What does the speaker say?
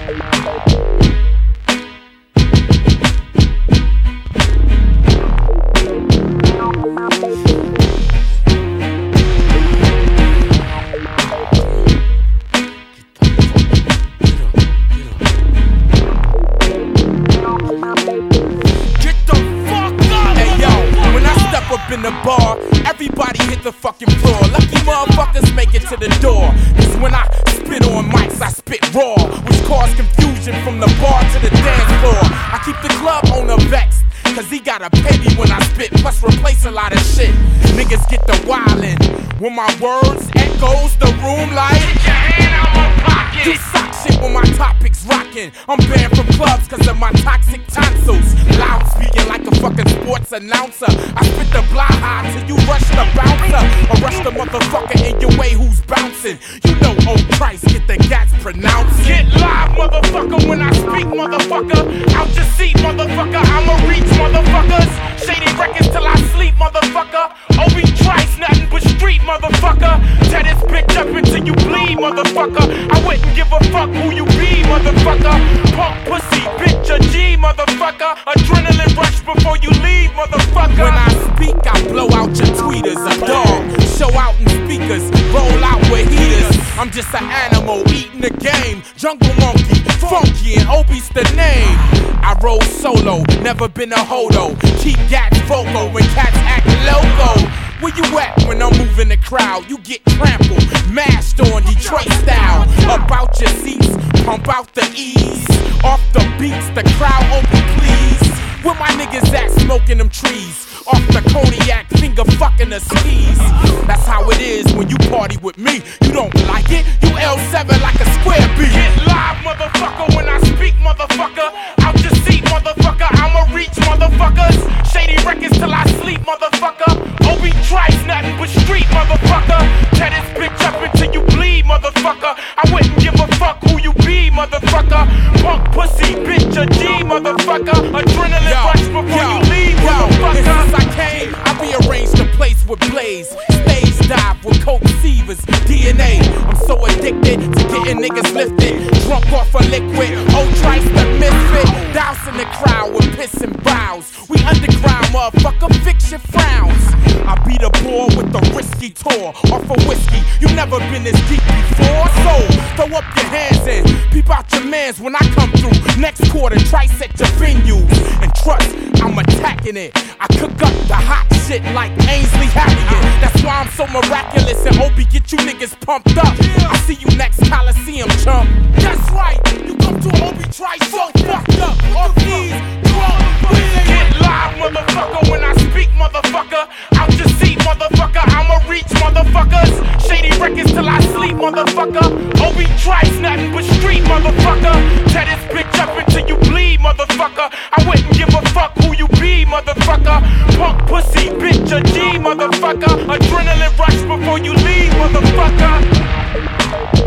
In the bar, everybody hit the fucking floor. Lucky motherfuckers make it to the door. Cause when I spit on mics, I spit raw, which cause confusion from the bar to the dance floor. I keep the club owner vexed, cause he gotta pay me when I spit, plus replace a lot of shit. Niggas get the wildin', when my words echoes the room like get your hand out my pocket. Do sock shit when my topic's rockin'. I'm banned from clubs cause of my toxic tonsils. Loud speaking like a fucking sports announcer. I spit the blah high till you rush the bouncer, or rush the motherfucker in your way who's bouncing. You know, oh Christ, get the gats pronounced. Get live, motherfucker, when I speak, motherfucker. Out your seat, motherfucker, I'ma reach, motherfuckers. Shady records till I sleep, motherfucker. Obi Trice, nothing but street, motherfucker. Tear this bitch up until you bleed, motherfucker. I wouldn't give a fuck who you be, motherfucker. Punk pussy, bitch, a G, motherfucker. Adrenaline rush before you leave, motherfucker. When I speak, I blow out your tweeters. A dog, show out in speakers, roll out with heaters. I'm just an animal eating the game. Jungle monkey, funky, and Obi's the name. I roll solo, never been a hodo. Keep gats vocal when cats act loco. Where you at when I'm moving the crowd? You get trampled, mashed on Detroit style. Up out your seats, pump out the E's. Off the beats, the crowd open please. Where my niggas at smoking them trees? Off the cognac, finger fucking the skis. That's how it is when you party with me. You don't like it? You L7 like a square beat. Get live, motherfucker, when I speak, motherfucker. Out your seat, motherfucker, I'ma reach, motherfuckers. Shady records till I sleep, motherfucker. Obi Trice, nothing but street, motherfucker. Tear this bitch up until you bleed, motherfucker. I wouldn't give a fuck who you be, motherfucker. Punk pussy, bitch, a G, motherfucker. Adrenaline rush before you leave, motherfucker. Since I came, I rearranged the place with Blaze. Stage dive with Coke Seavers, DNA. I'm so addicted to getting niggas lifted. Drunk off a liquid, old Trice the misfit. Dousing the crowd with piss and bows. We underground, motherfucker, fix your frowns. I be the boy with the risky tour. Off of whiskey, you never been this deep before. So, throw up your hands and peep out your mans when I come through. Next quarter, Trice at your venues. And trust, I'm attacking it. I cook up the hot shit like Ainsley Harriet. That's why I'm so miraculous and Obi get you niggas pumped up. I see you next Coliseum, chump. That's right, you come to Obi Trice so fucked up. Off these drunk get live, motherfucker, when I speak, motherfucker. Out your seat, motherfucker, I'ma reach, motherfuckers. Shady records till I sleep, motherfucker. Obi Trice, nothing but street, motherfucker. Tear this bitch up until you bleed, motherfucker. I wouldn't give a fuck who you be, motherfucker. Punk pussy, bitch, a G, motherfucker. Adrenaline rush before you leave, motherfucker.